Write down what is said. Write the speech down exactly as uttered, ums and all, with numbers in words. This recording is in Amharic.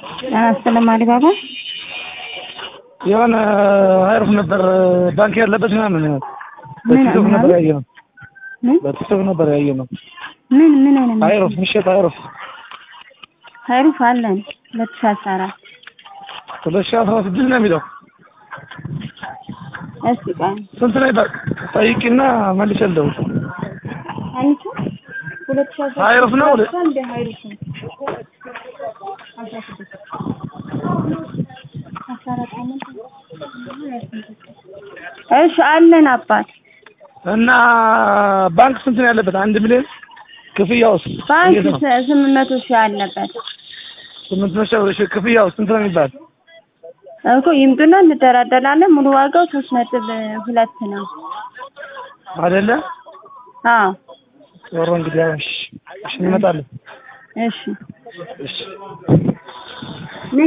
አሰላሙ አለይኩም የሆነ አይሩፍ ነበር ባንክ ያለበት ምናምን በቲክቶክ ነበር ያየነው በቲክቶክ ነበር ያየነው ምን ምን አይነት አይሩፍ ምሽት አይሩፍ አይሩፍ አለን ሁለት ሺህ አስራ አራት ሁለት ሺህ አስራ ስድስት ነው የሚለው እስኪ ቆይ ስንት ነው ይባል ጠይቂና መልሰልው አንቺ ሁለት ሺህ አስራ አይሩፍ ነው እንደ አይሩፍ ነው አስራ ስድስት አስራ አራት አመት እሺ አለን አባት እና ባንክ ስንት ነው ያለበት አንድ ሚሊዮን ክፍያውስ ባንክ ስምንት መቶ ሺህ አለበት ስምንት መቶ ሺህ ክፍያው ስንት ነው የሚባል እኮ ይምጡና እንደራደራለን ሙሉ ዋጋው ሶስት ነጥብ ሁለት ነው አይደለ አዎ ወሮ እንግዲህ እሺ እሺ እንመጣለን እሺ እሺ